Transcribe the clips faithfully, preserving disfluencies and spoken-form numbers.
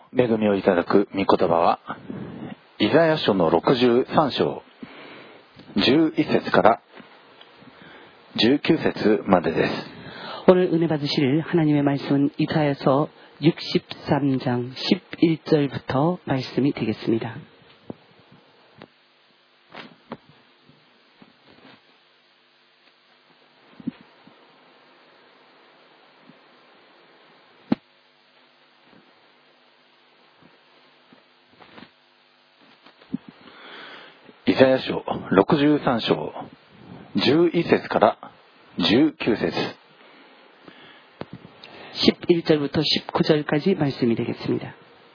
恵みをいただく御言葉はイザヤ書のろくじゅうさん章じゅういち節からじゅうきゅう節までです。 오늘 은혜 받으실 하나님의 말씀은 이사야서 육십삼 장 십일 절부터 말씀이 되겠습니다. イザヤ書ろくじゅうさん章じゅういち節からじゅうきゅう節、 십일 절부터 십구 절까지 말씀이 되겠습니다.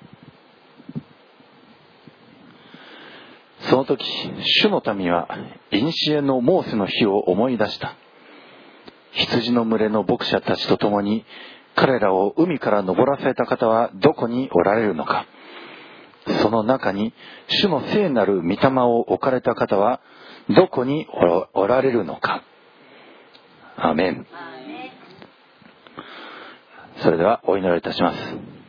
その時主の民は古のモーセの日を思い出した。羊の群れの牧者たちと共に彼らを海から登らせた方はどこにおられるのか。その中に主の聖なる御霊を置かれた方はどこにおられるのか。アーメン。それではお祈りいたします。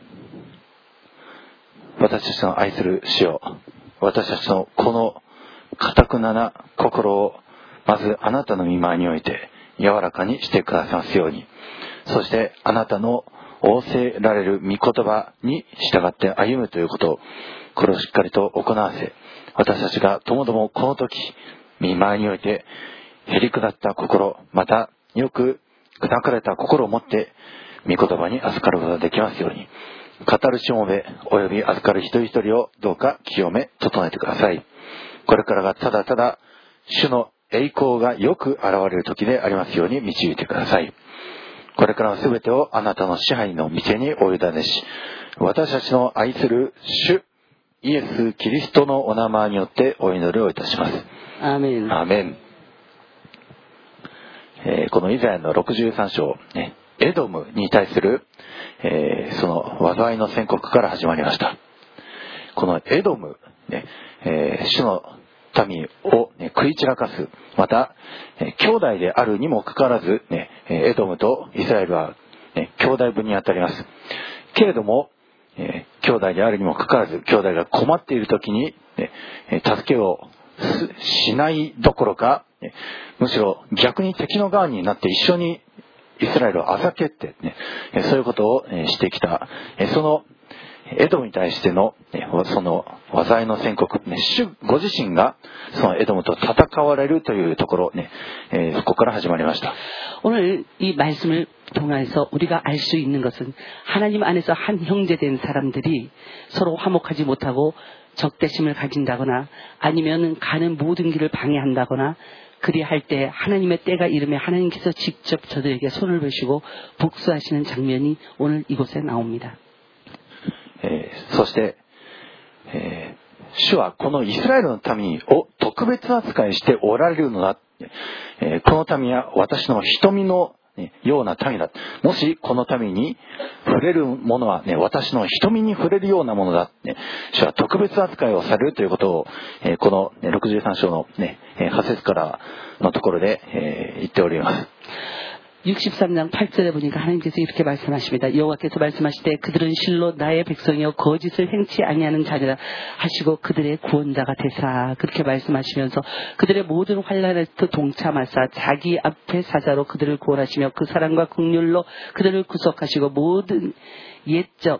私たちの愛する主よ、私たちのこの堅くなな心をまずあなたの御前において柔らかにしてくださいますように、そしてあなたの仰せられる御言葉に従って歩むということを、これをしっかりと行わせ、私たちがともどもこの時御前においてへりくだった心、またよく砕かれた心を持って御言葉に預かることができますように、語るしもべおよび預かる一人一人をどうか清め整えてください。これからがただただ主の栄光がよく現れる時でありますように導いてください。これからは全てをあなたの支配の御手にお委ねし、私たちの愛する主イエス・キリストのお名前によってお祈りをいたします。 アーメン。 アーメン。えー、このイザヤのろくじゅうさん章、ね、エドムに対する、えー、その災いの宣告から始まりました。このエドム、ねえー、主の民を、ね、食い散らかす、また、えー、兄弟であるにもかかわらず、ね、エドムとイスラエルは、ね、兄弟分にあたります。けれども、えー、兄弟であるにもかかわらず、兄弟が困っている時に、ね、助けをしないどころか、ね、むしろ逆に敵の側になって一緒にイスラエルをあざけって、ね、そういうことをしてきた。そのエドムに対してのその災いの宣告、主ご自身がそのエドムと戦われるというところ、ね、そこから始まりました。 오늘 이 말씀을 통해서 우리가 알 수 있는 것은 하나님 안에서 한 형제된 사람들이 서로 화목하지 못하고 적대심을 가진다거나 아니면 가는 모든 길을 방해한다거나 그리할 때 하나님의 때가 이르면 하나님께서 직접 저들에게 손을 베시고 복수하시는 장면이 오늘 이곳에 나옵니다. えー、そして、えー、主はこのイスラエルの民を特別扱いしておられるのだ、えー、この民は私の瞳のような民だ。もしこの民に触れるものは、ね、私の瞳に触れるようなものだ、ね、主は特別扱いをされるということを、えー、このろくじゅうさん章の、ね、はち節からのところで、えー、言っております。 육십삼 장 팔 절에 보니까 하나님께서 이렇게 말씀하십니다. 여호와께서 말씀하시되 그들은 실로 나의 백성이여 거짓을 행치 아니하는 자리라 하시고 그들의 구원자가 되사. 그렇게 말씀하시면서 그들의 모든 환난에서 동참하사 자기 앞에 사자로 그들을 구원하시며 그 사랑과 긍휼로 그들을 구속하시고 모든 옛적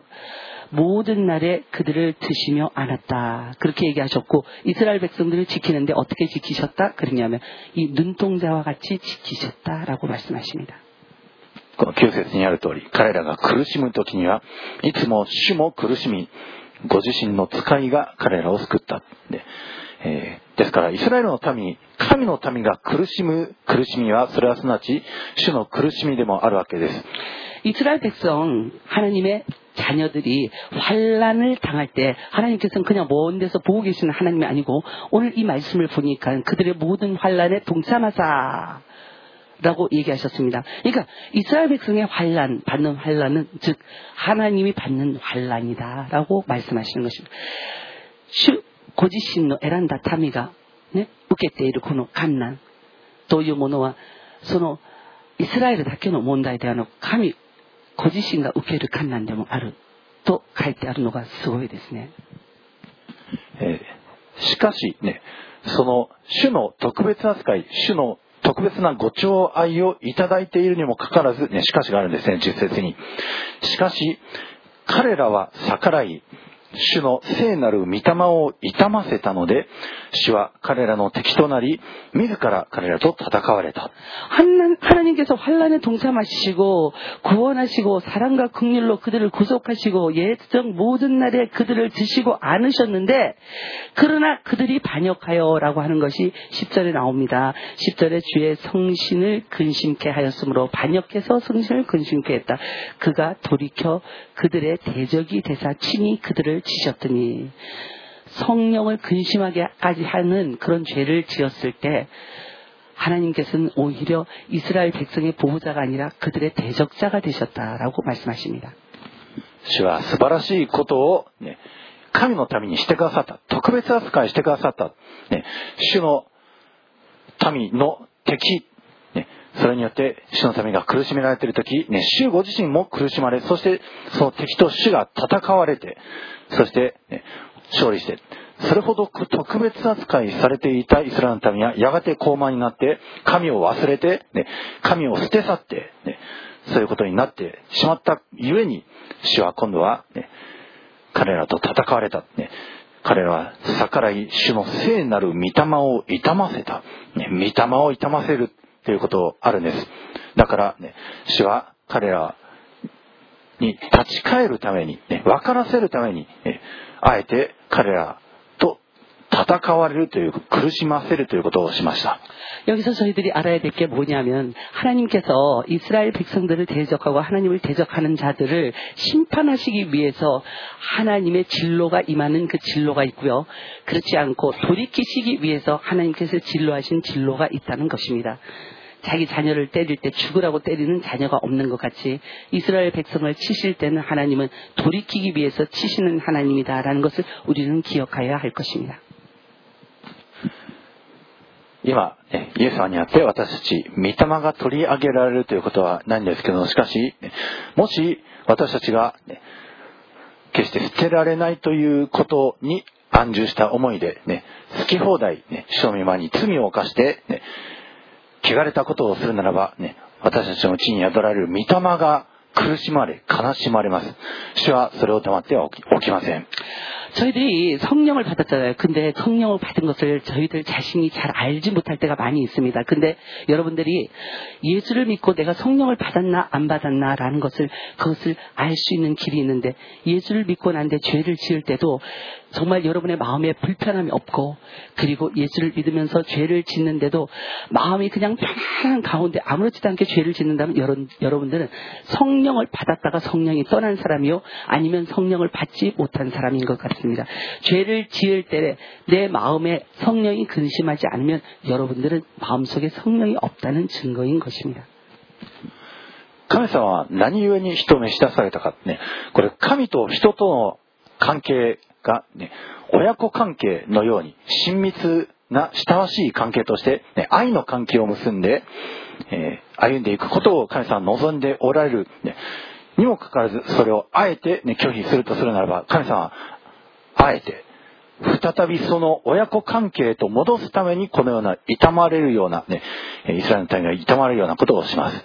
모든 날에 그들을 드시며 안았다. 그렇게 얘기하셨고, 이스라엘 백성들을 지키는데 어떻게 지키셨다? 그러냐면 이 눈동자와 같이 지키셨다라고 말씀하십니다. このきゅう節にある通り、彼らが苦しむ時にはいつも主も苦しみ、ご自身の使いが彼らを救った。で、えー、ですからイスラエルの民、神の民が苦しむ苦しみは、それはすなわち主の苦しみでもあるわけです。 이스라엘 백성, 하나님의 자녀들이 환난을 당할 때 하나님께서는 그냥 먼 데서 보고 계시는 하나님이 아니고 오늘 이 말씀을 보니까 그들의 모든 환난에 동참하사 라고 얘기하셨습니다. 그러니까 이스라엘 백성의 환난, 받는 환난은 즉 하나님이 받는 환난이다 라고 말씀하시는 것입니다. 主ご自身の選んだ民が、ね、受けているこの患難というものはそのイスラエルだけの問題ではなく神ご自身が受ける患難でもあると書いてあるのがすごいですね。 えー、しかしね、その主の特別扱い、主の特別なご寵愛をいただいているにもかかわらず、ね、しかしがあるんですね、じゅっ節に。しかし彼らは逆らい、主の聖なる御霊を痛ませたので、主は彼らの敵となり、自ら彼らと戦われた。 하나님께서 환난에 동참하시고 구원하시고 사랑과 긍휼로 그들을 구속하시고 예정 모든 날에 그들을 드시고 않으셨는데, 그러나 그들이 반역하여라고 하는 것이 십 절에 나옵니다. 십 절에 주의 성신을 근심케 하였으므로 반역해서 성신을 근심케 했다. 그가 돌이켜 그들의 대적이 되사 친히 그들을 치셨더니. 성령을 근심하게까지 하는 그런 죄를 지었을 때 하나님께서는 오히려 이스라엘 백성의 보호자가 아니라 그들의 대적자가 되셨다라고 말씀하십니다. 主は素晴らしいことを、ね、神のためにしてくださった。特別扱いしてくださった。ね、主の民の敵、ね、それによって主の民が苦しめられているとき、ね、主ご自身も苦しまれ、そしてその敵と主が戦われて、そして、ね、勝利して、それほど特別扱いされていたイスラエルの民はやがて高慢になって神を忘れて、ね、神を捨て去って、ね、そういうことになってしまったゆえに、主は今度は、ね、彼らと戦われた、ね、彼らは逆らい主の聖なる御霊を痛ませた、ね、御霊を痛ませるということあるんです。だから、ね、主は彼らに立ち返るために、ね、分からせるために、ね、あえて彼らと戦われるという、苦しませるということをしました。 여기서 저희들이 알아야 될 게 뭐냐면, 하나님께서 이스라엘 백성들을 대적하고 하나님을 대적하는 자들을 심판하시기 위해서 하나님의 진로가 임하는 그 진로가 있고요, 그렇지 않고 돌이키시기 위해서 하나님께서 진로하신 진로가 있다는 것입니다. 자기 자녀를 때릴 때 죽으라고 때리는 자녀가 없는 것 같이 이스라엘 백성을 치실 때는 하나님은 돌이키기 위해서 치시는 하나님이다라는 것을 우리는 기억해야 할 것입니다. 今、イエス様にあって私たち御霊が取り上げられるということはないんですけど、しかしもし私たちが決して捨てられないということに安住した思いで、ね、好き放題、ね、主の御前に罪を犯して、ね、汚れたことをするならば、ね、私たちのうちに宿られる御霊が苦しまれ悲しまれます。主はそれを黙っては起きません。 저희들이 성령을 받았잖아요. 근데 성령을 받은 것을 저희들 자신이 잘 알지 못할 때가 많이 있습니다. 근데 여러분들이 예수를 믿고 내가 성령을 받았나 안 받았나 라는 것을, 그것을 알 수 있는 길이 있는데, 예수를 믿고 난 뒤에 죄를 지을 때도 정말 여러분의 마음에 불편함이 없고, 그리고 예수를 믿으면서 죄를 짓는데도 마음이 그냥 편안한 가운데 아무렇지도 않게 죄를 짓는다면 여러분, 여러분들은 성령을 받았다가 성령이 떠난 사람이요, 아니면 성령을 받지 못한 사람인 것 같습니다. 죄를 지을 때 내 마음에 성령이 근심하지 않으면 여러분들은 마음속에 성령이 없다는 증거인 것입니다. 神様は何故に人を召し出されたかね、これ神と人との関係が、ね、親子関係のように親密な親しい関係として、ね、愛の関係を結んで、えー、歩んでいくことを神様は望んでおられる、ね、にもかかわらずそれをあえて、ね、拒否するとするならば、神様はあえて再びその親子関係と戻すためにこのような痛まれるような、ね、イスラエルの民が痛まれるようなことをします。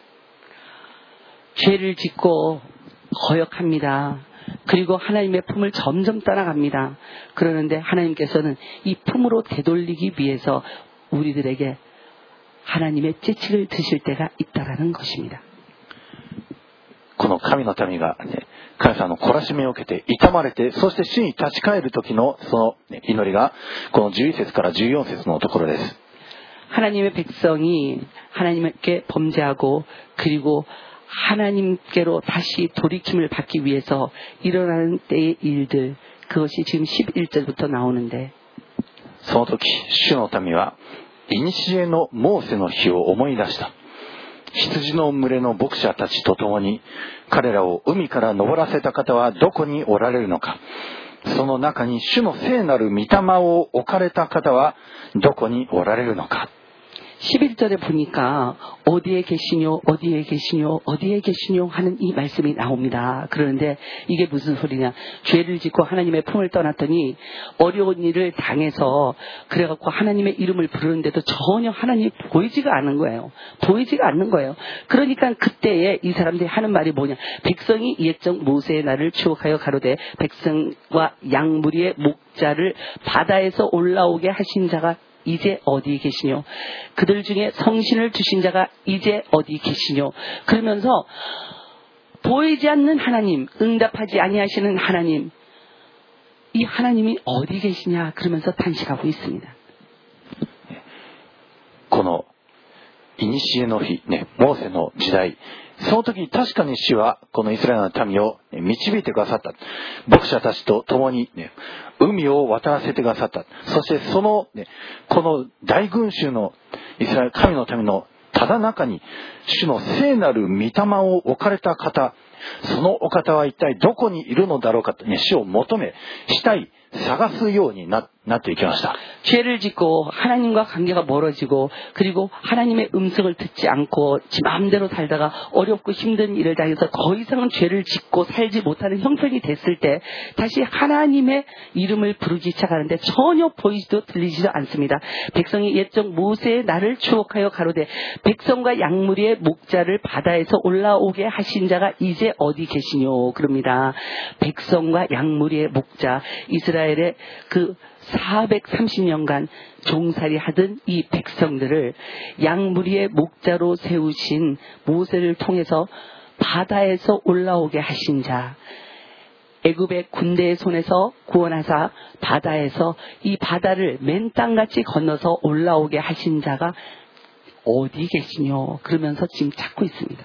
죄를 짓고 거역합니다. 그리고 하나님의 품을 점점 떠나갑니다. 그러는데 하나님께서는 이 품으로 되돌리기 위해서 우리들에게 하나님의 채찍을 드실 때가 있다라는 것입니다. この神の民が、ね、神様の懲らしめを受けて痛まれて、そして主に立ち返る時のその祈りがこのじゅういち節からじゅうよん節のところです。 하나님의 백성이 하나님께 범죄하고 그리고 하나님께로 다시 돌이킴을 받기 위해서 일어나는 때의 일들, 그것이 지금 십일 절부터 나오는데, その時主の民は古のモーセの日を思い出した。羊の群れの牧者たちと共に彼らを海から登らせた方はどこにおられるのか。その中に主の聖なる御霊を置かれた方はどこにおられるのか。 십일 절에 보니까 어디에 계시뇨 어디에 계시뇨 어디에 계시뇨 하는 이 말씀이 나옵니다. 그런데 이게 무슨 소리냐. 죄를 짓고 하나님의 품을 떠났더니 어려운 일을 당해서 그래갖고 하나님의 이름을 부르는데도 전혀 하나님이 보이지가 않는 거예요. 보이지가 않는 거예요. 그러니까 그때에 이 사람들이 하는 말이 뭐냐. 백성이 옛적 모세의 날을 추억하여 가로되 백성과 양무리의 목자를 바다에서 올라오게 하신 자가 이제 어디 계시뇨. 그들 중에 성신을 주신 자가 이제 어디 계시뇨. 그러면서 보이지 않는 하나님, 응답하지 아니하시는 하나님, 이 하나님이 어디 계시냐 그러면서 탄식하고 있습니다. この古の日、ね、モーセの時代、その時確かに主はこのイスラエルの民を導いてくださった。牧者たちと共に、ね、海を渡らせてくださった。そしてその、ね、この大群衆のイスラエル神の民のただ中に主の聖なる御霊を置かれた方、そのお方は一体どこにいるのだろうかと、ね、主を求めしたい探すように な, なっていきました。 죄를 짓고 하나님과 관계가 멀어지고 그리고 하나님의 음성을 듣지 않고 지 마음대로 살다가 어렵고 힘든 일을 당해서 더 이상은 죄를 짓고 살지 못하는 형편이 됐을 때 다시 하나님의 이름을 부르기 시작하는데 전혀 보이지도 들리지도 않습니다. 백성이 옛적 모세의 날을 추억하여 가로되 백성과 양무리의 목자를 바다에서 올라오게 하신 자가 이제 어디 계시뇨 그럽니다. 백성과 양무리의 목자, 이스라엘의 그 사백삼십 년간 종살이 하던 이 백성들을 양무리의 목자로 세우신 모세를 통해서 바다에서 올라오게 하신 자, 애굽의 군대의 손에서 구원하사 바다에서 이 바다를 맨땅같이 건너서 올라오게 하신 자가 어디 계시뇨 그러면서 지금 찾고 있습니다.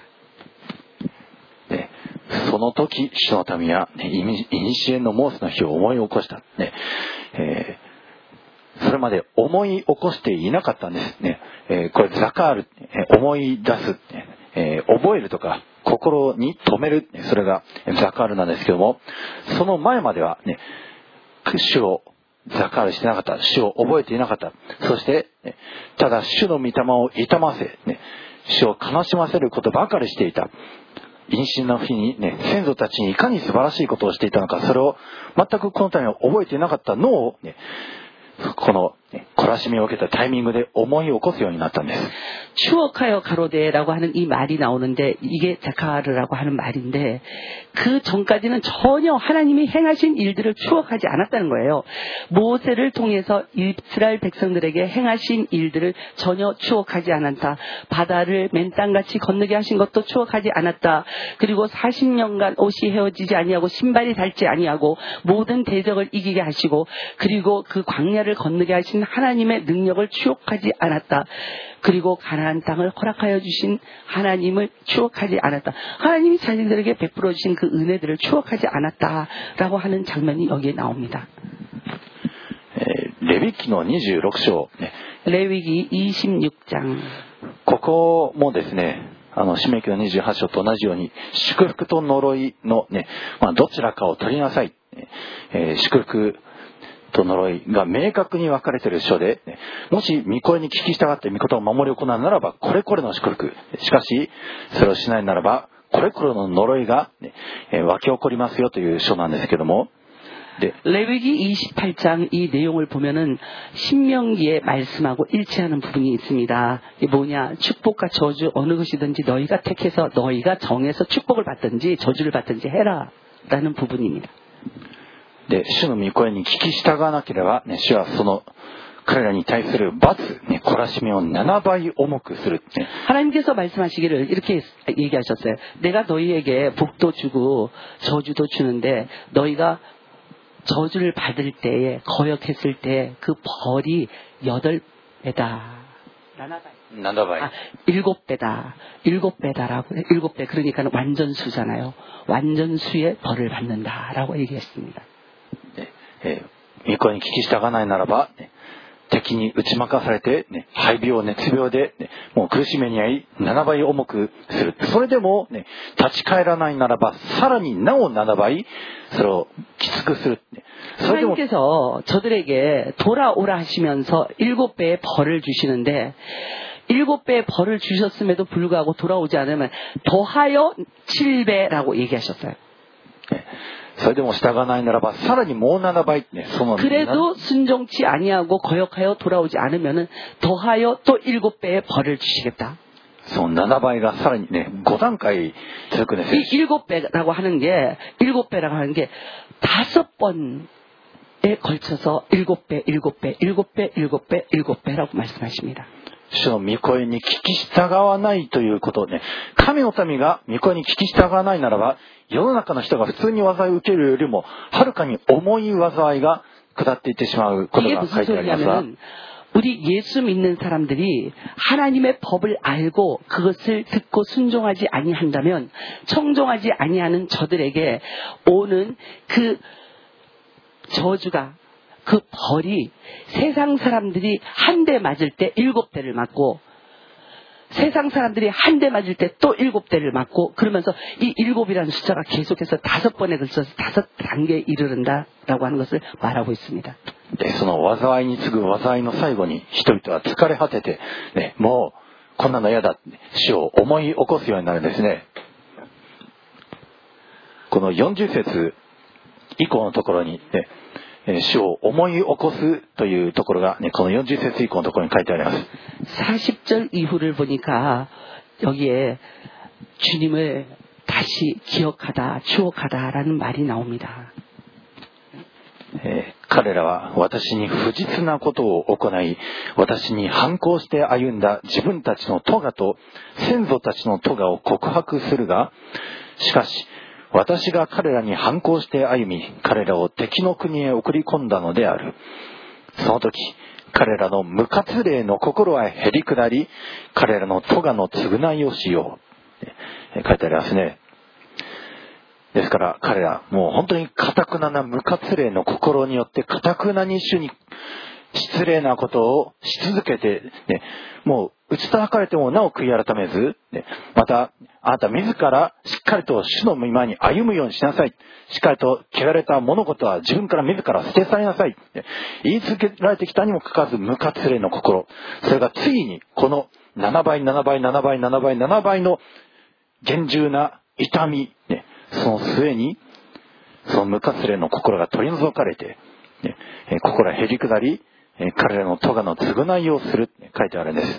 その時、主の民は、ね、いにしえのモーセの日を思い起こした、ねえー。それまで思い起こしていなかったんですね。えー、これザカール、思い出す、えー、覚えるとか心に留める、それがザカールなんですけども、その前までは、ね、主をザカールしてなかった、主を覚えていなかった。そして、ただ主の御霊を痛ませ、ね、主を悲しませることばかりしていた。因神の日にね、先祖たちにいかに素晴らしいことをしていたのか、それを全くこの民は覚えていなかったのを、ね、この懲らしみを受けたタイミングで思い起こすようになったんです。 추억하여 가로되라고 하는 이 말이 나오는데 이게 자카르라고 하는 말인데 그 전까지는 전혀 하나님이 행하신 일들을 추억하지 않았다는 거예요. 모세를 통해서 이스라엘 백성들에게 행하신 일들을 전혀 추억하지 않았다. 바다를 맨땅같이 건너게 하신 것도 추억하지 않았다. 그리고 사십 년간 옷이 헤어지지 아니하고 신발이 닳지 아니하고 모든 대적을 이기게 하시고 그리고 그 광야를 건너게 하신 하나님의 능력을 추억하지 않았다. 그리고 가나안 땅을 허락하여 주신 하나님을 추억하지 않았다. 하나님이 자신들에게 베풀어 주신 그 은혜들을 추억하지 않았다라고 하는 장면이 여기에 나옵니다. 레위기のにじゅうろく章、ね、 레위기 이십육 장。 ここもですね、あの申命記のにじゅうはち章と同じように祝福と呪いのね、まあ、どちらかを取りなさい、えー、祝福と呪いが明確に分かれている書で、もし御声に聞き従って御言葉を守り行うならばこれこれの祝福、しかしそれをしないならばこれこれの呪いが、ね、湧き起こりますよという書なんですけども、 네. 레위기 이십팔 장 이 내용을 보면은 신명기의 말씀하고 일치하는 부분이 있습니다. 이게 뭐냐? 축복과 저주 어느 것이든지 너희가 택해서 너희가 정해서 축복을 받든지 저주를 받든지 해라라는 부분입니다. で、主の御声に聞き従わなければ、ね、主はその彼らに対する罰、ね、懲らしみをななばい重くする。 하나님께서 말씀하시기를 이렇게 얘기하셨어요. 내가 너희에게 복도 주고 저주도 주는데 너희가 저주를 받을 때에 거역했을 때 그 벌이 여덟 배다. 나나바이. 아, 일곱 배다. 일곱 배다라고. 일곱 배. 그러니까 완전수잖아요. 완전수의 벌을 받는다라고 얘기했습니다. 御声に聞き従わないならば、ね、敵に打ち負かされて、ね、肺病熱病で、ね、もう苦しめに遭いななばい重くする。それでも、ね、立ち返らないならばさらになおななばいそれをきつくする。 하나님께서 저들에게 돌아오라 하시면서 일곱 배의 벌을 주시는데 일곱 배의 벌을 주셨음에도 불구하고 돌아오지 않으면 더하여 칠 배라고 얘기하셨어요. それでも従わないならばさらにもうななばいね、その 그래도 순종치 아니하고 거역하여 돌아오지 않으면은 더하여 또 일곱 배의 벌을 주시겠다. そのななばいがさらにねご段階続くんですよ。 이 일곱 배라고 하는 게 일곱 배라고 하는 게 다섯 번에 걸쳐서 일곱 배, 일곱 배, 일곱 배, 일곱 배, 일곱 배라고 말씀하십니다. 主の御声に聞き従わないということね。神の民が御声に聞き従わないならば、世の中の人が普通に災いを受けるよりも、はるかに重い災いが下っていってしまうことが書いてありますが、 우리 예수 믿는 사람들이 하나님의 법을 알고 그것을 듣고 순종하지 아니한다면 청종하지 아니하는 저들에게 오는 그 저주가 그 벌이 세상 사람들이 한 대 맞을 때 일곱 대를 맞고 세상 사람들이 한 대 맞을 때 또 일곱 대를 맞고 그러면서 이 일곱이라는 숫자가 계속해서 다섯 번에 걸쳐서 다섯 단계에 이르른다라고 하는 것을 말하고 있습니다. でその災いに次ぐ災いの最後に人々は疲れ果てて、ね、もうこんなの嫌だ死を思い起こすようになるんですね。このよんじゅう節以降のところに、ね、死を思い起こすというところが、ね、このよんじゅう節以降のところに書いてあります。 사십 절 이후를 보니까 여기에 주님을 다시 기억하다, 추억하다라는 말이 나옵니다. えー、彼らは私に不実なことを行い、私に反抗して歩んだ自分たちの咎と先祖たちの咎を告白するが、しかし私が彼らに反抗して歩み、彼らを敵の国へ送り込んだのである。その時、彼らの無活霊の心はへり下り、彼らの咎の償いをしよう。書いてありますね。ですから彼らもう本当に堅なな無活霊の心によって堅なに主に失礼なことをし続けて、ね、もう打ち叩かれてもなお悔い改めず、ね、またあなた自らしっかりと主の御前に歩むようにしなさい。しっかりと汚れた物事は自分から自ら捨て去りなさい。ね、言い続けられてきたにもかかわらず無活霊の心。それがついにこのななばい、ななばい、ななばい、ななばい、ななばいの厳重な痛み、ね、その末にその無活霊の心が取り除かれて、ね、心がへり下り、彼らの咎の償いをするって書いてあるんです。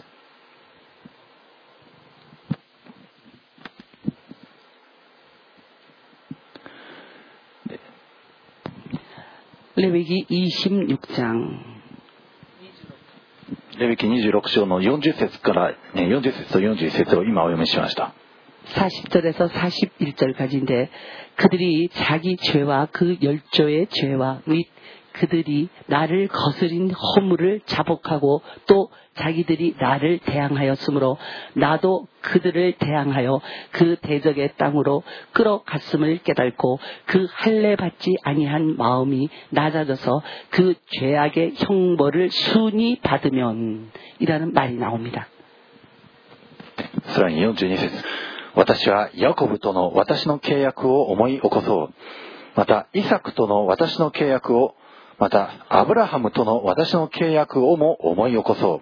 レビ記이십육 장 レビ記にじゅうろく章のよんじゅう節から、ね、よんじゅう節とよんじゅういち節を今お読みしました。 사십 절에서 사십일 절까지인데 그들이 자기 죄와 그 열조의 죄와 및 그들이 나를 거스린 허물을 자복하고 또 자기들이 나를 대항하였으므로 나도 그들을 대항하여 그 대적의 땅으로 끌어갔음을 깨닫고 그 할례 받지 아니한 마음이 낮아져서 그 죄악의 형벌을 순히 받으면 이라는 말이 나옵니다. さらによんじゅうに節、私はヤコブとの私の契約を思い起こそう。またイサクとの私の契約を、またアブラハムとの私の契約をも思い起こそう。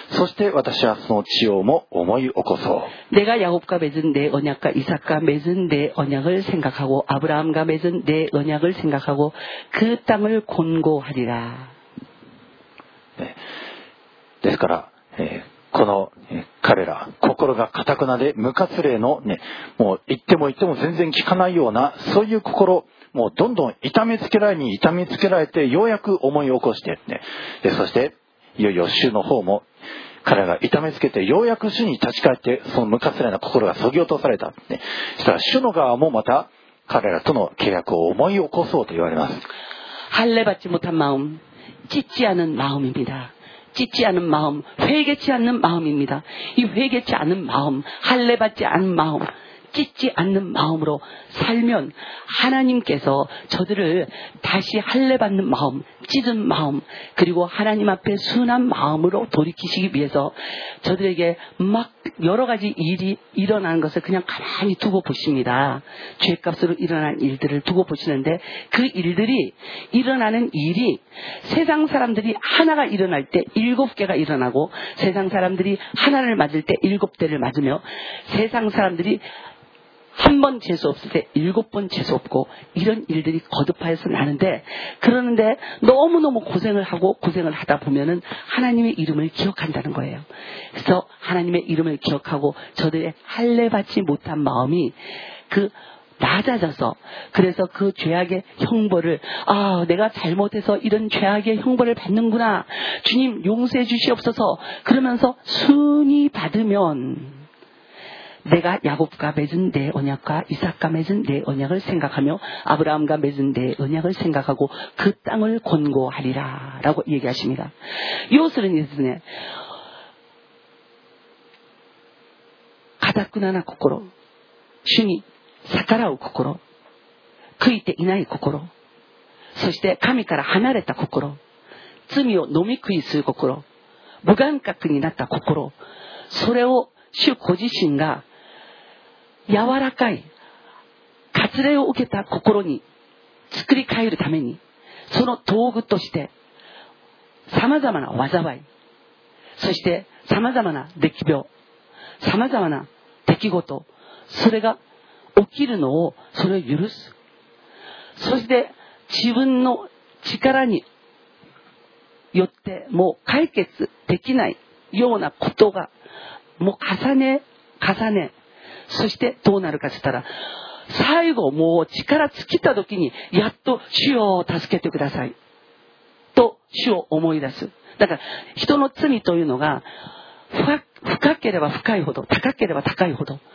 そして私はその地をも思い起こそう。 내가 야곱과 맺은 내 언약과 이삭과 맺은 내 언약을 생각하고 아브라함과 맺은 내 언약을 생각하고 그 땅을 권고하리라. 네. ですから、えーこの彼ら心が堅くなで無活霊のね、もう言っても言っても全然聞かないようなそういう心、もうどんどん痛めつけられに痛めつけられてようやく思い起こしてね、でそしていよいよ主の方も彼らが痛めつけてようやく主に立ち返ってその無活霊な心が削ぎ落とされた、ね、そしたら主の側もまた彼らとの契約を思い起こそうと言われます。 할례 받지 못한 마음, 찢지 않은 마음입니다. 찢지 않은 마음, 회개치 않는 마음입니다. 이 회개치 않은 마음, 할례 받지 않은 마음, 찢지 않는 마음으로 살면 하나님께서 저들을 다시 할례받는 마음, 찢은 마음, 그리고 하나님 앞에 순한 마음으로 돌이키시기 위해서 저들에게 막 여러 가지 일이 일어나는 것을 그냥 가만히 두고 보십니다. 죄값으로 일어난 일들을 두고 보시는데 그 일들이 일어나는 일이 세상 사람들이 하나가 일어날 때 일곱 개가 일어나고 세상 사람들이 하나를 맞을 때 일곱 대를 맞으며 세상 사람들이 한 번 재수 없을 때 일곱 번 재수 없고 이런 일들이 거듭하여서 나는데 그러는데 너무너무 고생을 하고 고생을 하다 보면은 하나님의 이름을 기억한다는 거예요. 그래서 하나님의 이름을 기억하고 저들의 할례받지 못한 마음이 그 낮아져서 그래서 그 죄악의 형벌을 아 내가 잘못해서 이런 죄악의 형벌을 받는구나 주님 용서해 주시옵소서 그러면서 순히 받으면 내가 야곱과 맺은 내 언약과 이삭과 맺은 내 언약을 생각하며 아브라함과 맺은 내 언약을 생각하고 그 땅을 권고하리라 라고 얘기하십니다. 요술은 이스네 가다꾸나な心主に逆らう心悔いていない心そして神から離れた心罪を飲み食いする心無眼覚になった心それを主ご自身が柔らかい割礼を受けた心に作り変えるためにその道具として様々な災いそして様々な疫病様々な出来事それが起きるのをそれを許すそして自分の力によってもう解決できないようなことがもう重ね重ねそしてどうなるかと言ったら最後もう力尽きた時にやっと主よ助けてくださいと主を思い出す。だから人の罪というのが 深, 深ければ深いほど高ければ高いほど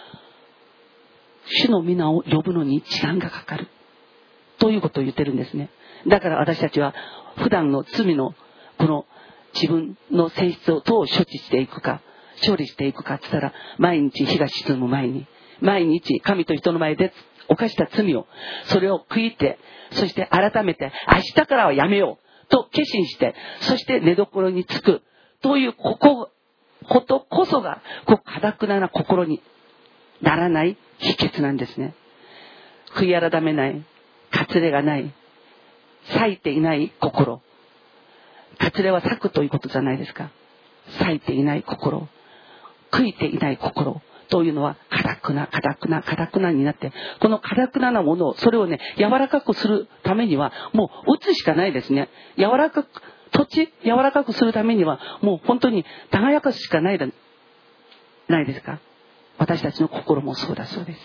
主の皆を呼ぶのに時間がかかるということを言ってるんですね。だから私たちは普段の罪のこの自分の性質をどう処置していくか処理していくかって言ったら毎日日が沈む前に毎日神と人の前で犯した罪をそれを悔いてそして改めて明日からはやめようと決心してそして寝所につくというここことこそが堅な心にならない秘訣なんですね。悔い改めない割礼がない裂いていない心割礼は裂くということじゃないですか。裂いていない心悔いていない心というのは堅くな堅くな堅くなになってこの堅くななものをそれをね柔らかくするためにはもう打つしかないですね。柔らかく土地柔らかくするためにはもう本当に輝かすしかないだないですか。私たちの心もそうだそうです。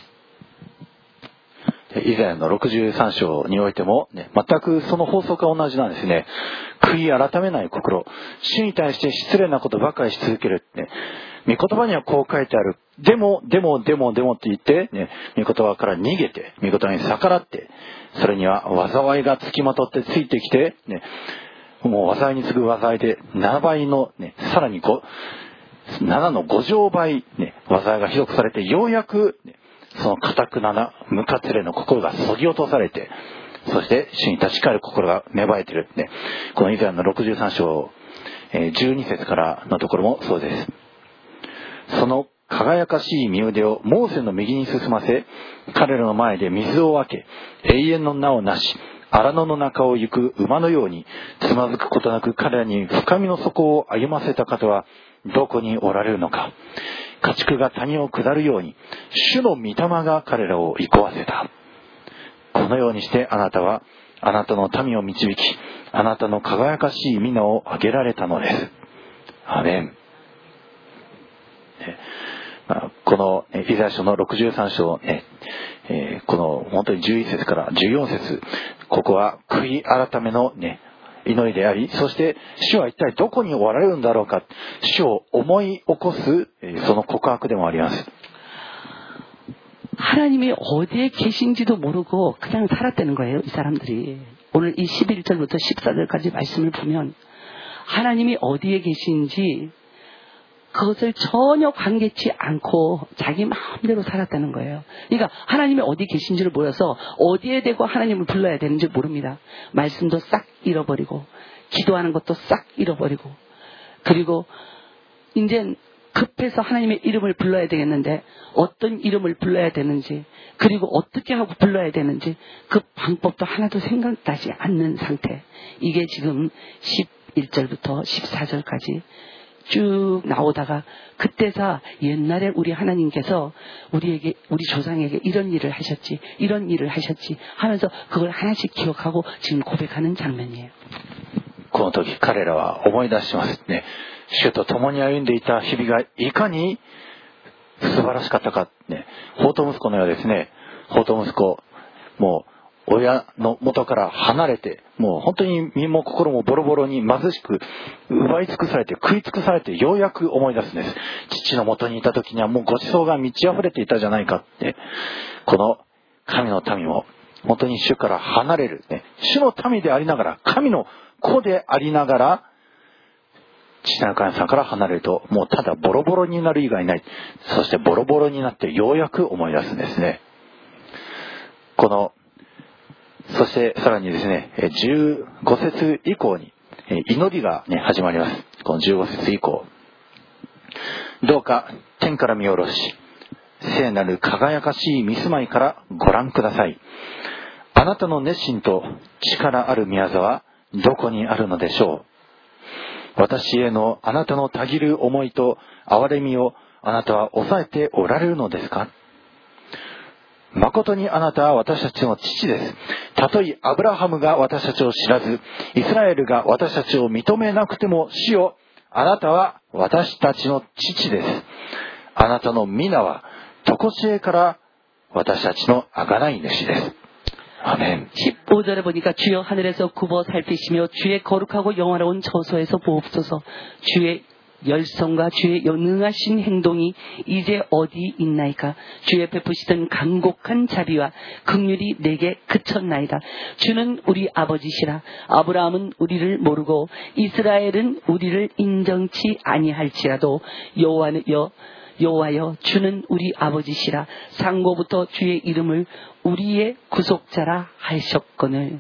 以前のろくじゅうさん章においても、ね、全くその法則が同じなんですね。悔い改めない心、主に対して失礼なことばかりし続けるって、ね、御言葉にはこう書いてある。でもでもでもでもって言って、ね、御言葉から逃げて御言葉に逆らって、それには災いがつきまとってついてきて、ね、もう災いに次ぐ災いでななばいの、ね、さらにごななのご乗倍、ね、災いがひどくされてようやく、ね、その堅くなな無割礼の心がそぎ落とされてそして主に立ち返る心が芽生えている、ね、この以前のろくじゅうさん章、えー、じゅうに節からのところもそうです。その輝かしい身腕をモーセの右に進ませ彼らの前で水を分け永遠の名をなし荒野の中を行く馬のようにつまずくことなく彼らに深みの底を歩ませた方はどこにおられるのか。家畜が谷を下るように主の御霊が彼らを憩わせた。このようにしてあなたはあなたの民を導きあなたの輝かしい皆を挙げられたのです。アメン。このイザヤ書のろくじゅうさん章、ねえー、この本当にじゅういち節からじゅうよん節、ここは悔い改めの、ね、祈りであり、そして主は一体どこにおられるんだろうか、主を思い起こすその告白でもあります。 하나님이 어디에 계신지도 모르고 그냥 살았다는 거예요, 이 사람들이. 오늘 이 십일 절부터 십사 절까지 말씀을 보면 하나님이 어디에 계신지 그것을 전혀 관계치 않고 자기 마음대로 살았다는 거예요. 그러니까 하나님이 어디 계신지를 몰라서 어디에 대고 하나님을 불러야 되는지 모릅니다. 말씀도 싹 잃어버리고 기도하는 것도 싹 잃어버리고 그리고 이제 급해서 하나님의 이름을 불러야 되겠는데 어떤 이름을 불러야 되는지 그리고 어떻게 하고 불러야 되는지 그 방법도 하나도 생각나지 않는 상태. 이게 지금 십일 절부터 십사 절까지 쭉 나오다가 그때서 옛날에 우리 하나님께서 우리에게 우리 조상에게 이런 일을 하셨지 이런 일을 하셨지 하면서 그걸 하나씩 기억하고 지금 고백하는 장면이에요. この時彼らは思い出しますね。主と共に歩んでいた日々がいかに素晴らしかったかね。放蕩息子のようですね。放蕩息子、もう親の元から離れて、もう本当に身も心もボロボロに貧しく奪い尽くされて食い尽くされてようやく思い出すんです。父の元にいた時にはもうご馳走が満ち溢れていたじゃないかって。この神の民も本当に主から離れる、ね。主の民でありながら神の子でありながら父なる神様から離れるともうただボロボロになる以外ない。そしてボロボロになってようやく思い出すんですね。このそしてさらにですねじゅうご節以降に祈りが、ね、始まります。このじゅうご節以降、どうか天から見下ろし聖なる輝かしい御住まいからご覧ください。あなたの熱心と力ある御業はどこにあるのでしょう。私へのあなたのたぎる思いと憐れみをあなたは抑えておられるのですか。誠にあなたは私たちの父です。たとえアブラハムが私たちを知らず、イスラエルが私たちを認めなくても、主よ、あなたは私たちの父です。あなたの皆は常しえから私たちの贖い主です。아멘. 십오 절에 보니까 주여 하늘에서 굽어 살피시며 주의 거룩하고 영화로운 처소에서 보옵소서. 주의 열성과 주의 능하신 행동이 이제 어디 있나이까. 주의 베푸시던 간곡한 자비와 긍휼이 내게 그쳤나이다. 주는 우리 아버지시라. 아브라함은 우리를 모르고 이스라엘은 우리를 인정치 아니할지라도 여호와는 여 여호와여 주는 우리 아버지시라. 상고부터 주의 이름을 우리의 구속자라 하셨거늘.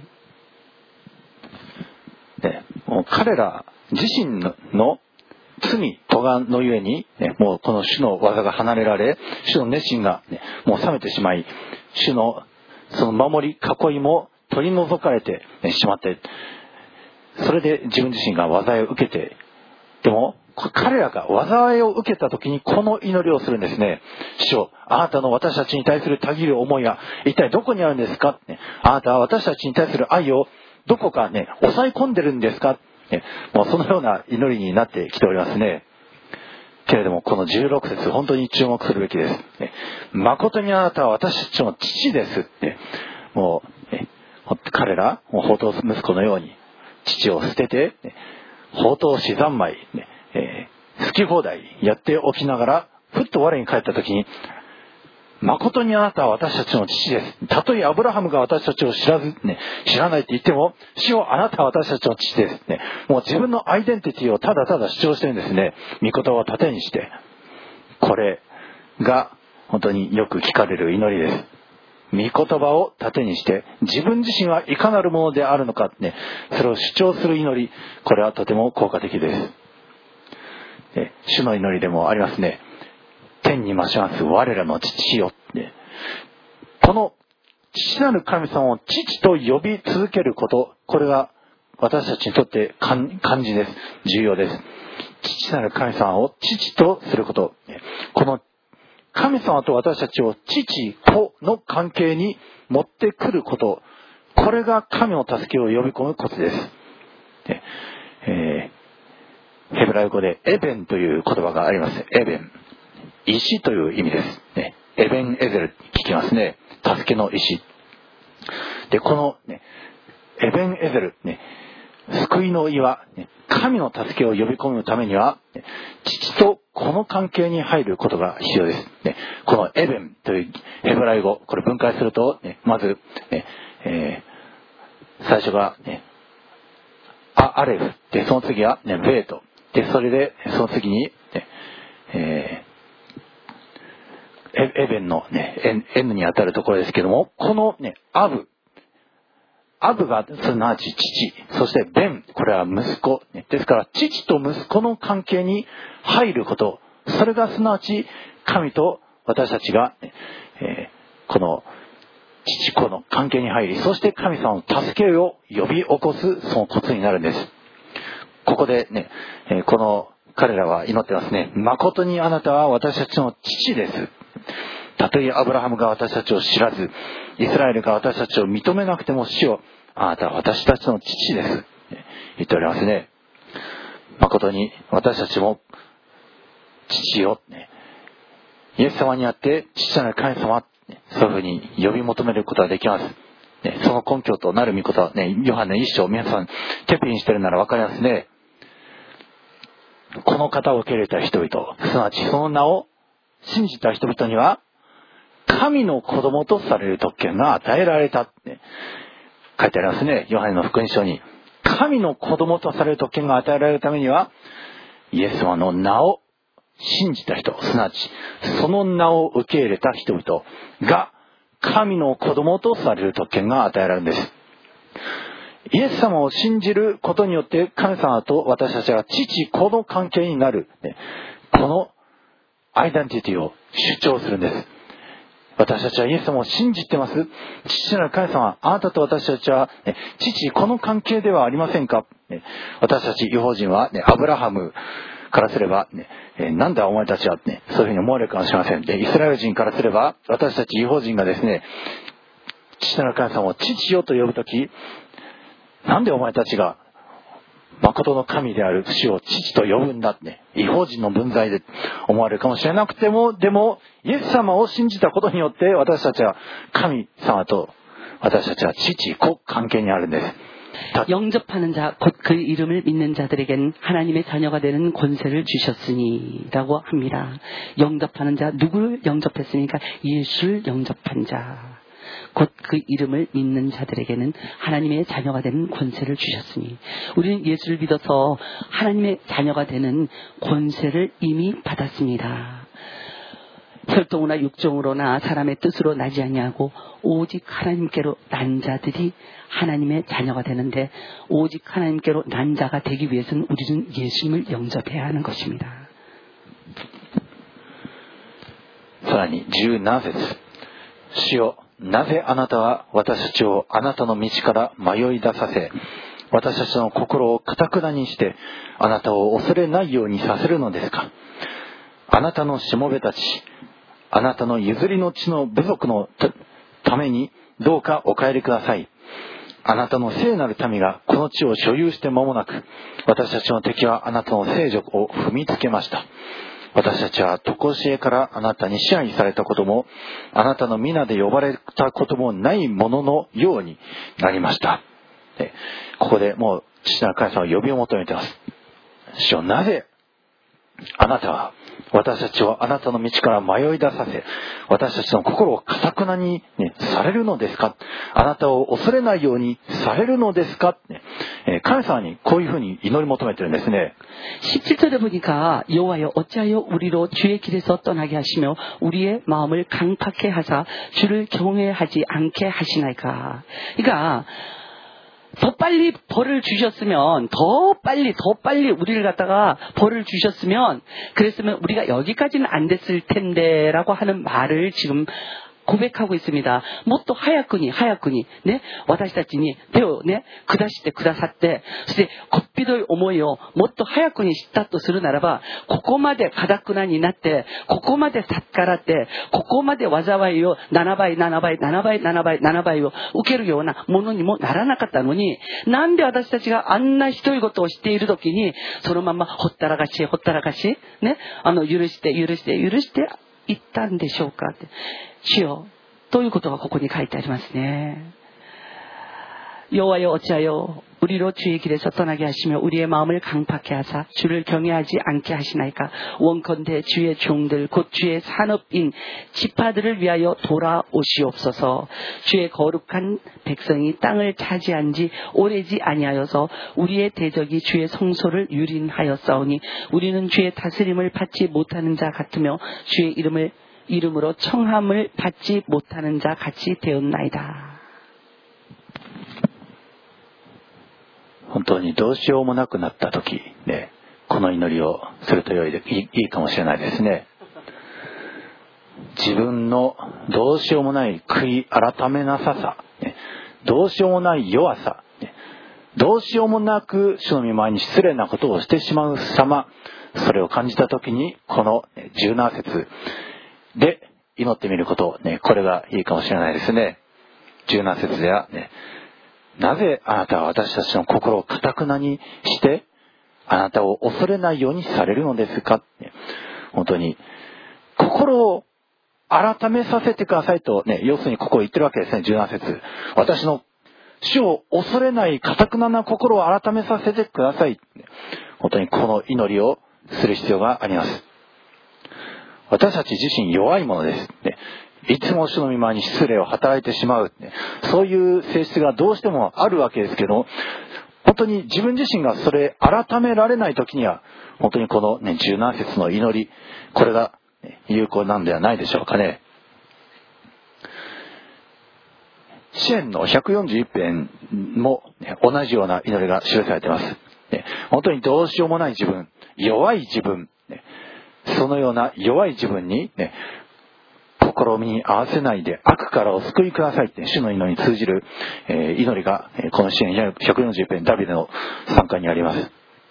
네, 어, 彼ら自身の罪、咎のゆえに、ね、もうこの主の技が離れられ、主の熱心が、ね、もう冷めてしまい、主のその守り、囲いも取り除かれて、ね、しまって、それで自分自身が災いを受けて、でも彼らが災いを受けた時にこの祈りをするんですね。主よ、あなたの私たちに対するたぎる思いは一体どこにあるんですか、ね、あなたは私たちに対する愛をどこかね、抑え込んでるんですか、ね、もうそのような祈りになってきておりますね。けれどもこのじゅうろく節本当に注目するべきです。ね、誠にあなたは私たちの父ですって、もう、ね、彼らもう放蕩息子のように父を捨てて、ね、放蕩し三昧、ね、えー、好き放題やっておきながらふっと我に返った時に、誠にあなたは私たちの父です。たとえアブラハムが私たちを知らず、ね、知らないって言っても、主よ、あなたは私たちの父です、ね。もう自分のアイデンティティをただただ主張してるんですね。御言葉を盾にして。これが本当によく聞かれる祈りです。御言葉を盾にして自分自身はいかなるものであるのか、ね、それを主張する祈り、これはとても効果的です。主の祈りでもありますね。天に増します我らの父よ、ね、この父なる神様を父と呼び続けること、これが私たちにとって漢字です。重要です。父なる神様を父とすること、この神様と私たちを父子の関係に持ってくること、これが神の助けを呼び込むコツです。えー、ヘブライ語でエベンという言葉があります。エベン、石という意味です。ね、エベンエゼル聞きますね。助けの石。で、この、ね、エベンエゼル、ね、救いの岩、ね、神の助けを呼び込むためには、ね、父とこの関係に入ることが必要です。ね、このエベンというヘブライ語、これ分解すると、ね、まず、ねえー、最初が、ね、アアレフで、その次は、ね、ベートで、それでその次に、ねえー、エ, エベンのね、N にあたるところですけども、このね、アブ、アブがすなわち父、そしてベン、これは息子、ね、ですから父と息子の関係に入ること、それがすなわち神と私たちが、ねえー、この父子の関係に入り、そして神様の助けを呼び起こすそのコツになるんです。ここでね、えー、この彼らは祈ってますね。誠にあなたは私たちの父です。たとえアブラハムが私たちを知らず、イスラエルが私たちを認めなくても、主よ、あなたは私たちの父です。言っておりますね。誠に私たちも父よ、イエス様にあって父なる神様、そういうふうに呼び求めることができます。その根拠となる御事はね、ヨハネ一章、皆さんテピにしてるなら分かりますね。この方を受け入れた人々、すなわちその名を信じた人々には、神の子供とされる特権が与えられたって書いてありますね。ヨハネの福音書に。神の子供とされる特権が与えられるためには、イエス様の名を信じた人、すなわちその名を受け入れた人々が神の子供とされる特権が与えられるんです。イエス様を信じることによって神様と私たちが父子の関係になる、このアイデンティティを主張するんです。私たちはイエス様を信じてます。父なる神様、あなたと私たちは、ね、父子の関係ではありませんか。ね、私たち異邦人は、ね、アブラハムからすれば、ねえー、なんだお前たちは、ね、そういうふうに思われるかもしれません。でイスラエル人からすれば、私たち異邦人がですね、父なる神様を父よと呼ぶとき、なんでお前たちが誠の神である主を父と呼ぶんだって、ね、異邦人の分際で思われるかもしれなくても、でもイエス様を信じたことによって私たちは神様と私たちは父子関係にあるんです。 영접하는 자, 곧 그 이름을 믿는 자들에게는 하나님의 자녀가 되는 권세를 주셨으니 라고 합니다. 영접하는 자, 누구를 영접했습니까? 예수를 영접한 자, 곧 그 이름을 믿는 자들에게는 하나님의 자녀가 되는 권세를 주셨으니, 우리는 예수를 믿어서 하나님의 자녀가 되는 권세를 이미 받았습니다. 혈통으로나 육종으로나 사람의 뜻으로 나지 아니하고 오직 하나님께로 난 자들이 하나님의 자녀가 되는데, 오직 하나님께로 난 자가 되기 위해서는 우리는 예수님을 영접해야 하는 것입니다. さらにじゅうなな節、主よ、なぜあなたは私たちをあなたの道から迷い出させ、私たちの心を堅くなにしてあなたを恐れないようにさせるのですか。あなたのしもべたち、あなたの譲りの地の部族のためにどうかお帰りください。あなたの聖なる民がこの地を所有して間もなく、私たちの敵はあなたの聖女を踏みつけました。私たちは常しえからあなたに支配されたことも、あなたの皆で呼ばれたこともないもののようになりました。でここでもう父なる神様を呼びを求めています。主よ、なぜあなたは私たちをあなたの道から迷い出させ、私たちの心を堅くなに、ね、されるのですか。あなたを恐れないようにされるのですか、ねえー、神様にこういうふうに祈り求めてるんですね。 십칠 절에 보니까 여호와여 어찌하여 우리로 주의 길에서 떠나게 하시며 우리의 마음을 강팍해 하사 주를 경외하지 않게 하시나이까. 그러니까 더 빨리 벌을 주셨으면, 더 빨리 더 빨리 우리를 갖다가 벌을 주셨으면, 그랬으면 우리가 여기까지는 안 됐을 텐데 라고 하는 말을 지금 고백하고 있습니다. もっと早くに早くにね、私たちに手をね下してくださって、そしてこっぴどい思いをもっと早くにしたとするならば、ここまで堅くなになって、ここまで逆らって、ここまで災いをななばいななばいななばいななばいななばいを受けるようなものにもならなかったのに、なんで私たちがあんなひどいことをしている時にそのままほったらかしほったらかしね、あの許して許して許して言ったんでしょうかって、主よということがここに書いてありますね。여호와여 어찌하여 우리로 주의 길에서 떠나게 하시며 우리의 마음을 강팍해 하사 주를 경외하지 않게 하시나이까. 원컨대 주의 종들 곧 주의 산업인 지파들을 위하여 돌아오시옵소서. 주의 거룩한 백성이 땅을 차지한 지 오래지 아니하여서 우리의 대적이 주의 성소를 유린하였사오니 우리는 주의 다스림을 받지 못하는 자 같으며 주의 이름을 이름으로 청함을 받지 못하는 자 같이 되었나이다. 本当にどうしようもなくなった時、ね、この祈りをすると良い、いい、いいかもしれないですね。自分のどうしようもない悔い改めなささ、ね、どうしようもない弱さ、ね、どうしようもなく主の御前に失礼なことをしてしまう様、それを感じた時にこのじゅうなな節で祈ってみること、ね、これがいいかもしれないですね。じゅうなな節ではね、なぜあなたは私たちの心を堅くなにしてあなたを恐れないようにされるのですか。本当に心を改めさせてくださいと、ね、要するにここを言ってるわけですね。じゅうなな節、私の主を恐れない堅くなな心を改めさせてください。本当にこの祈りをする必要があります。私たち自身弱いものです。いつも主の御前に失礼を働いてしまう、そういう性質がどうしてもあるわけですけど、本当に自分自身がそれ改められない時には、本当にこの、ね、じゅうなな節の祈り、これが有効なんではないでしょうかね。詩編のひゃくよんじゅういち編も、ね、同じような祈りが記されています。ね、本当にどうしようもない自分、弱い自分、ね、そのような弱い自分に、ね、試みに合わせないで悪からお救いくださいって主の祈りに通じる、えー、祈りがこの詩編ひゃくよんじゅういち編ダビデの参加にあります。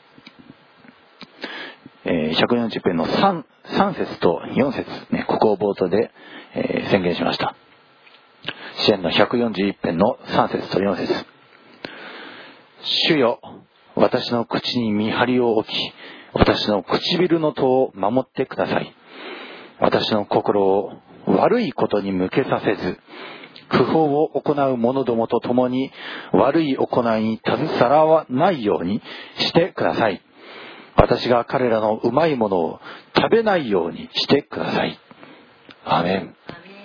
えー、ひゃくよんじゅう編の 3, 3節とよん節、ね、ここを冒頭で、えー、宣言しました。詩編のひゃくよんじゅういち編のさん節とよん節、主よ、私の口に見張りを置き、私の唇の戸を守ってください。私の心を悪いことに向けさせず、不法を行う者どもと共に悪い行いに携わらないようにしてください。私が彼らのうまいものを食べないようにしてください。アーメン。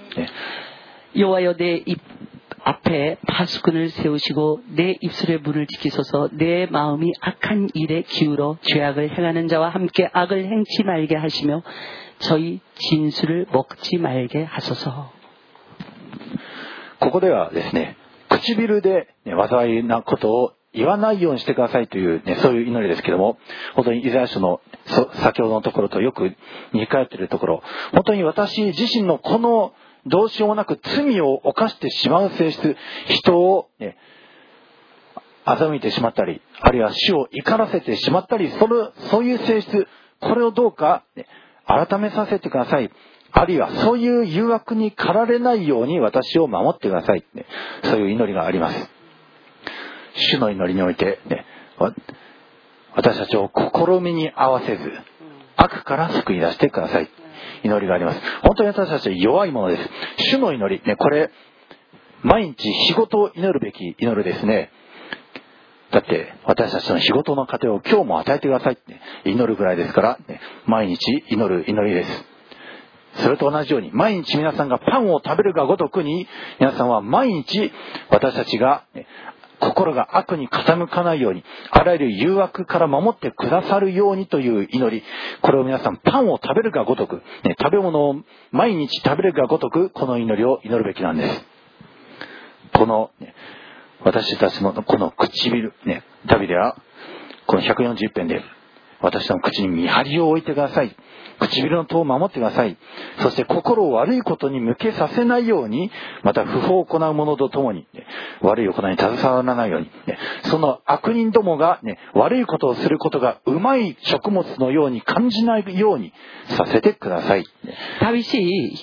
여호와여 내 입 앞에 파수꾼을 세우시고 내 입술의 문을 지키소서. 내 마음이 악한 일에 기울어 죄악을 행하는 자와 함께 악을 행치 말게 하시며 저희 진술을 먹지 말게 하소서. ここではですね、唇で、ね、災いなことを言わないようにしてくださいという、ね、そういう祈りですけども、本当にイザヤ書の先ほどのところとよく似通っているところ、本当に私自身のこのどうしようもなく罪を犯してしまう性質、人を、ね、欺いてしまったり、あるいは死を怒らせてしまったり、そのそういう性質、これをどうか、ね、改めさせてください。あるいはそういう誘惑に駆られないように私を守ってください、ね、そういう祈りがあります。主の祈りにおいて、ね、私たちを試みに合わせず悪から救い出してください、祈りがあります。本当に私たちは弱いものです。主の祈り、ね、これ毎日日ごと祈るべき祈りですね。だって私たちの日ごとの糧を今日も与えてくださいって、ね、祈るぐらいですから、ね、毎日祈る祈りです。それと同じように毎日皆さんがパンを食べるがごとくに、皆さんは毎日私たちが、ね、心が悪に傾かないように、あらゆる誘惑から守ってくださるようにという祈り、これを皆さんパンを食べるがごとく、ね、食べ物を毎日食べるがごとく、この祈りを祈るべきなんです。この、ね、私たちのこの唇、ね、ダビデはこのひゃくよんじゅういち編で、私の口に見張りを置いてください。唇の戸を守ってください。そして心を悪いことに向けさせないように、また不法を行う者と共に、ね、悪い行いに携わらないように、ね、その悪人どもが、ね、悪いことをすることがうまい食物のように感じないようにさせてください。 다윗이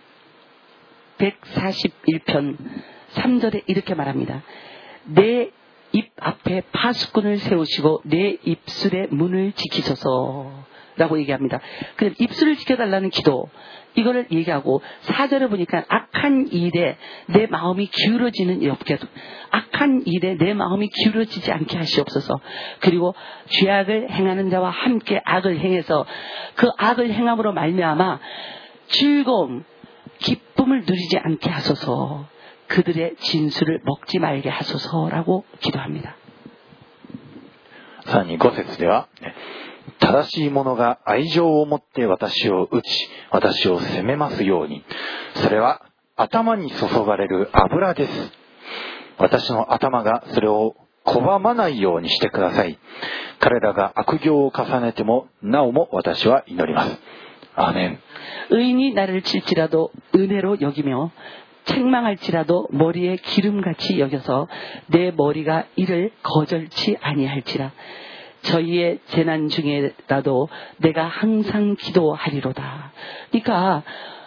백사십일 편 삼 절에 이렇게 말합니다. 내 입 앞에 파수꾼을 세우시고 내 입술의 문을 지키소서. 라고 얘기합니다. 그래서 입술을 지켜달라는 기도 이거를 얘기하고 사 절에 보니까 악한 일에 내 마음이 기울어지는 없게도 악한 일에 내 마음이 기울어지지 않게 하시옵소서. 그리고 죄악을 행하는 자와 함께 악을 행해서 그 악을 행함으로 말미암아 즐거움 기쁨을 누리지 않게 하소서. 그들의 진술을 먹지 말게 하소서라고 기도합니다. さらにご節では、正しい者が愛情を持って私を打ち、私を責めますように。それは頭に注がれる油です。私の頭がそれを拒まないようにしてください。彼らが悪行を重ねても、なおも私は祈ります。アーメン。 의인이 나를 칠지라도 은혜로 여기며 책망할지라도 머리에 기름같이 여겨서 내 머리가 이를 거절치 아니할지라. 저희의 재난 중에라도 내가 항상 기도하리로다. 그러니까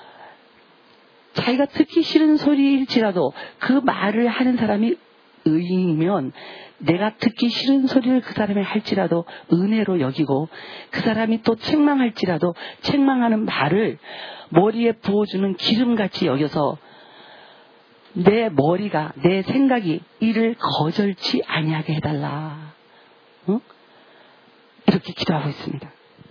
자기가 듣기 싫은 소리일지라도 그 말을 하는 사람이 의인이면 내가 듣기 싫은 소리를 그 사람이 할지라도 은혜로 여기고 그 사람이 또 책망할지라도 책망하는 말을 머리에 부어주는 기름같이 여겨서 내 머리가 내 생각이 이를 거절치 아니하게 해달라. 응? 이렇게 기도하고 있습니다.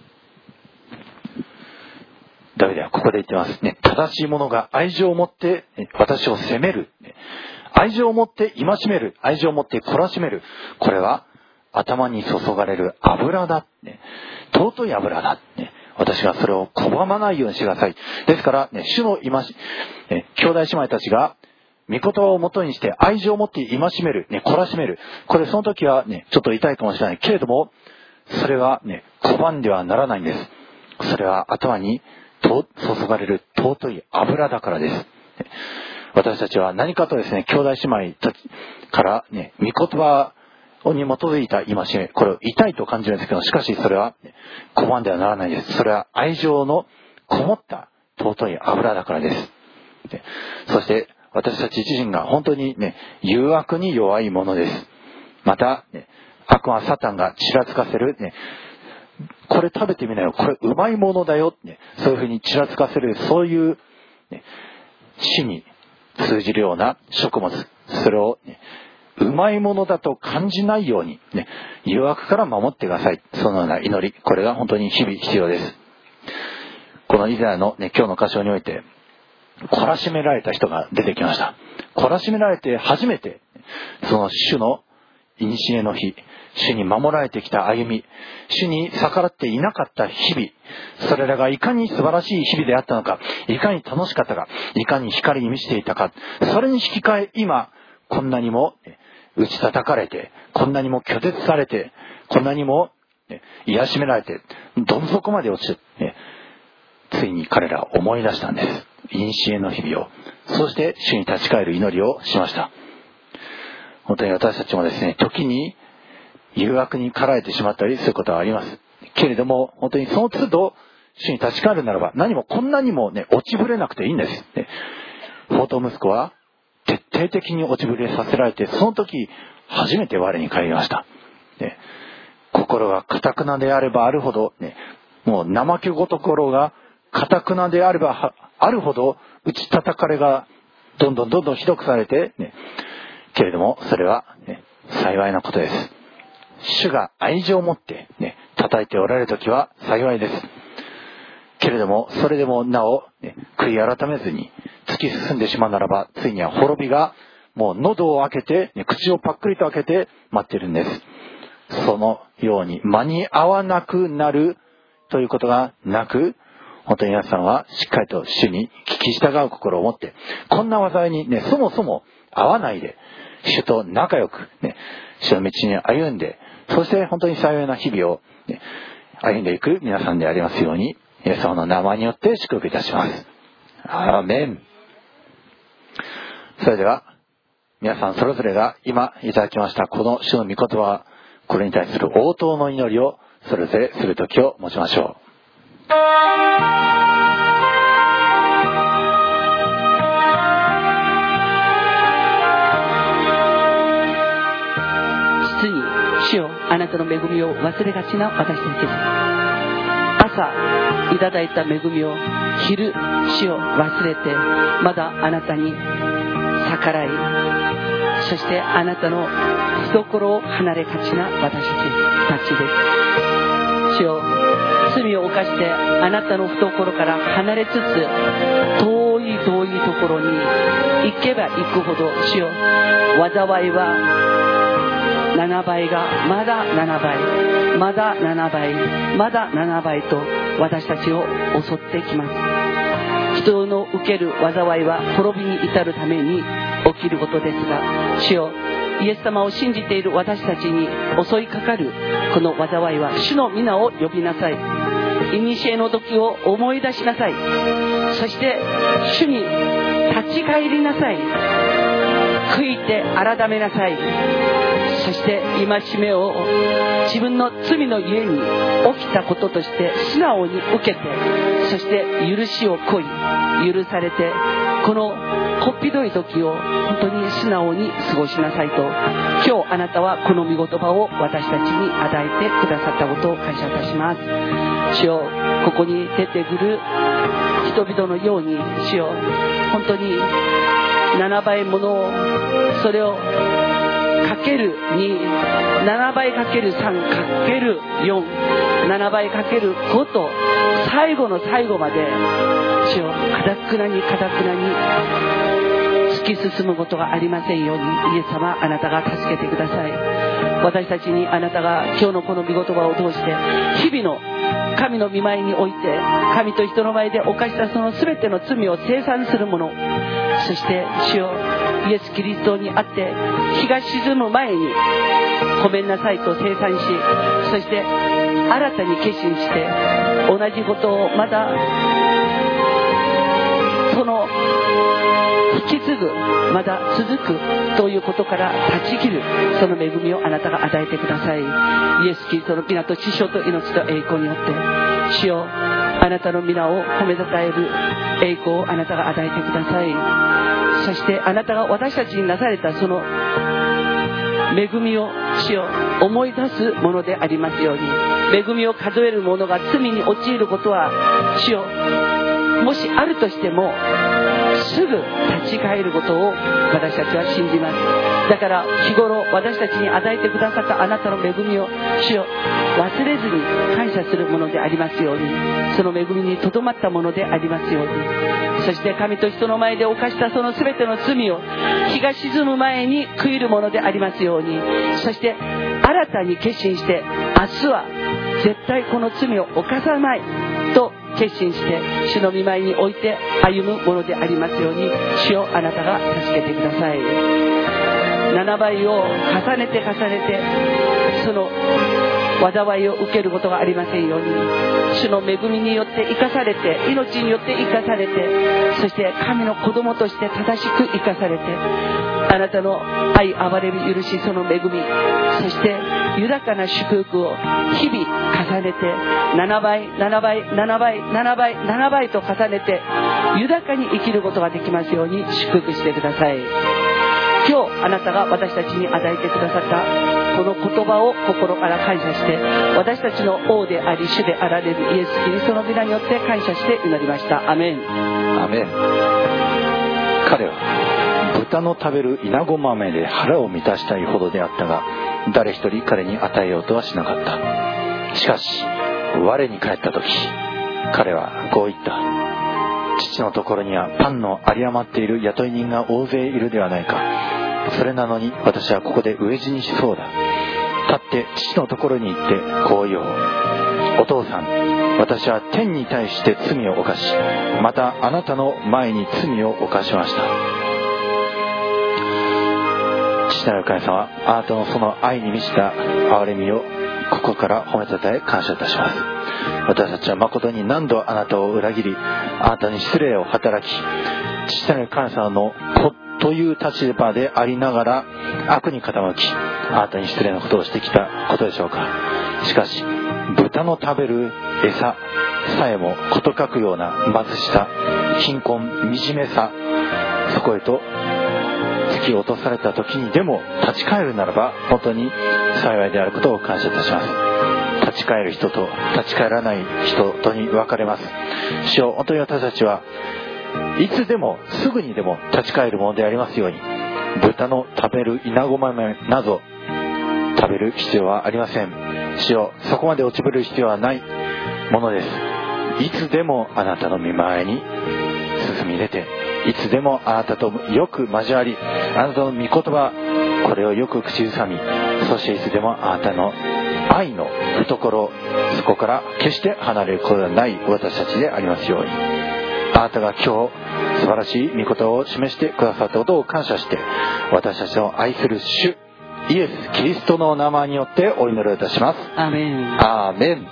ダビデはここで言ってますね。正しい者が愛情を持って私を責める。愛情を持って戒める。愛情を持って懲らしめる。これは頭に注がれる油だ。尊い油だ。私がそれを拒まないようにしてください。ですから、ね、主の戒め、兄弟姉妹たちが御言葉をもとにして愛情を持って戒める、ね、懲らしめる。これその時はね、ちょっと痛いかもしれないけれども、それはね、拒んではならないんです。それは頭に注がれる尊い油だからです。私たちは何かとですね、兄弟姉妹たちからね、御言葉に基づいた戒め、これを痛いと感じるんですけど、しかしそれは、ね、拒んではならないです。それは愛情のこもった尊い油だからです。そして私たち自身が本当にね、誘惑に弱いものです。また、ね、悪魔サタンがちらつかせる、ね、これ食べてみなよ、これうまいものだよ、ね、そういうふうにちらつかせる、そういう、ね、死に通じるような食物、それを、ね、うまいものだと感じないように、ね、誘惑から守ってください。そのような祈り、これが本当に日々必要です。このイザヤの、ね、今日の箇所において、懲らしめられた人が出てきました。懲らしめられて初めて、その主のいにしえの日、主に守られてきた歩み、主に逆らっていなかった日々、それらがいかに素晴らしい日々であったのか、いかに楽しかったか、いかに光に満ちていたか、それに引き換え今、こんなにも打ち叩かれて、こんなにも拒絶されて、こんなにも癒しめられて、どん底まで落ちて、ついに彼らは思い出したんです。古の日々を。そして主に立ち返る祈りをしました。本当に私たちもですね、時に誘惑に駆られてしまったりすることはあります。けれども、本当にその都度主に立ち返るならば、何もこんなにもね、落ちぶれなくていいんです。放蕩息子は徹底的に落ちぶれさせられて、その時初めて我に返りました。ね、心が堅くなであればあるほど、ね、もう怠け心が堅くなであればあるほど打ち叩かれがどんどんどんどんひどくされて、ね、けれどもそれは、ね、幸いなことです。主が愛情を持って、ね、叩いておられるときは幸いです。けれどもそれでもなお、ね、悔い改めずに突き進んでしまうならば、ついには滅びがもう喉を開けて、ね、口をパックリと開けて待っているんです。そのように間に合わなくなるということがなく、本当に皆さんはしっかりと主に聞き従う心を持って、こんな災いにね、そもそも合わないで、主と仲良く、ね、主の道に歩んで、そして本当に幸いな日々を、ね、歩んでいく皆さんでありますように、イエス様の名前によって祝福いたします。アーメン。それでは、皆さんそれぞれが今いただきましたこの主の御言葉、これに対する応答の祈りをそれぞれする時を持ちましょう。 実に主よ、あなたの恵みを忘れがちな私たちです。 朝いただいた恵みを昼主を忘れてまだあなたに逆らい、そしてあなたの懐を離れがちな私たちです。主よ、罪を犯してあなたの懐から離れつつ遠い遠いところに行けば行くほど、主よ、災いはななばいがまだななばい、まだななばい、まだななばいと私たちを襲ってきます。人の受ける災いは滅びに至るために起きることですが、主よ、イエス様を信じている私たちに襲いかかるこの災いは主の皆を呼びなさい。古の時を思い出しなさい。そして主に立ち返りなさい。悔いて改めなさい。そして戒めを自分の罪のゆえに起きたこととして素直に受けて、そして許しを請い、許されてこのこっぴどい時を本当に素直に過ごしなさいと、今日あなたはこの御言葉を私たちに与えてくださったことを感謝いたします。主よ、ここに出てくる人々のように、主よ、本当にななばいものを、それをかけるに、ななばいかけるさんかけるよん、ななばいかけるごと最後の最後まで主よ、かたくなにかたくなに突き進むことがありませんように、イエス様、あなたが助けてください。私たちにあなたが今日のこの御言葉を通して日々の神の御前において神と人の前で犯したその全ての罪を清算するもの、そして主よ、イエス・キリストにあって日が沈む前にごめんなさいと清算し、そして新たに決心して同じことをまたその引き継ぐ、まだ続くということから断ち切るその恵みをあなたが与えてください。イエス・キリストの皆と知性と命と栄光によって主よ、あなたの皆を褒めたたえる栄光をあなたが与えてください。そしてあなたが私たちになされたその恵みを主よ、思い出すものでありますように、恵みを数える者が罪に陥ることは主よ、もしあるとしてもすぐ立ち返ることを私たちは信じます。だから日頃私たちに与えてくださったあなたの恵みを主よ、忘れずに感謝するものでありますように、その恵みにとどまったものでありますように、そして神と人の前で犯したその全ての罪を日が沈む前に悔いるものでありますように、そして新たに決心して明日は絶対この罪を犯さないと決心して主の御前に置いて歩むものでありますように、主よ、あなたが助けてください。ななばいを重ねて重ねてその災いを受けることがありませんように、主の恵みによって生かされて、命によって生かされて、そして神の子供として正しく生かされて、あなたの愛、憐れみ、許し、その恵み、そして豊かな祝福を日々重ねてななばいななばいななばいななばいななばいと重ねて豊かに生きることができますように祝福してください。今日あなたが私たちに与えてくださったこの言葉を心から感謝して、私たちの王であり主であられるイエス・キリストの皆によって感謝して祈りました。アメン。 アメン。彼は豚の食べるイナゴ豆で腹を満たしたいほどであったが、誰一人彼に与えようとはしなかった。しかし我に帰った時、彼はこう言った。父のところにはパンの有り余っている雇い人が大勢いるではないか。それなのに私はここで飢え死にしそうだ。立って父のところに行ってこう言おう。お父さん、私は天に対して罪を犯し、またあなたの前に罪を犯しました。父なる神様、あなたのその愛に満ちた憐れみをここから褒めたたえ感謝いたします。私たちは誠に何度あなたを裏切り、あなたに失礼を働き、父なる神様の子という立場でありながら悪に傾き、あなたに失礼なことをしてきたことでしょうか。しかし豚の食べる餌さえもこと書くような貧しさ、貧困、惨めさ、そこへと突き落とされた時にでも立ち返るならば本当に幸いであることを感謝いたします。立立ち返る人と立ち返らない人とに分かれます。主よ、本当に私たちはいつでもすぐにでも立ち返るものでありますように、豚の食べる稲子豆など食べる必要はありません。主よ、そこまで落ちぶる必要はないものです。いつでもあなたの御前に進み出て、いつでもあなたとよく交わり、あなたの御言葉これをよく口ずさみ、そしていつでもあなたの愛の懐、そこから決して離れることがない私たちでありますように。あなたが今日素晴らしい御言葉を示してくださったことを感謝して、私たちの愛する主イエス・キリストの名前によってお祈りをいたします。 アーメン。 アーメン。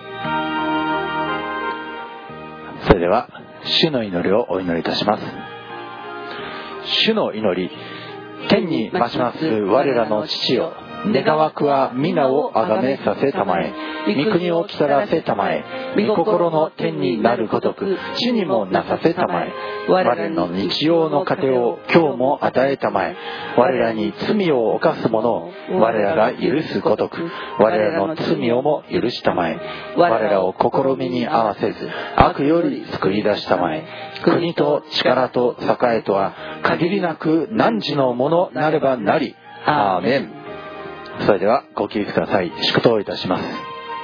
それでは主の祈りをお祈りいたします。主の祈り。天に増します我らの父よ、願わくは皆をあがめさせたまえ、御国を来たらせたまえ、御心の天になるごとく地にもなさせたまえ、我らの日曜の糧を今日も与えたまえ、我らに罪を犯す者を我らが許すごとく我らの罪をも許したまえ、我らを試みに合わせず悪より救い出したまえ、国と力と栄とは限りなく汝のものなればなり。アーメン。それではご起立ください。祝祷いたします。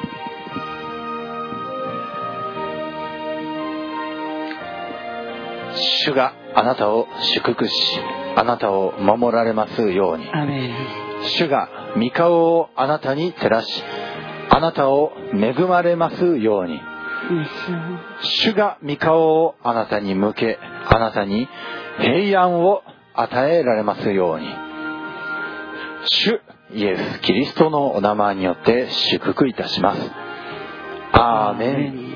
主があなたを祝福し、あなたを守られますように。 アーメン。 主が御顔をあなたに照らし、あなたを恵まれますように。主が御顔をあなたに向け、あなたに平安を与えられますように。主イエス・キリストのお名前によって祝福いたします。アーメン。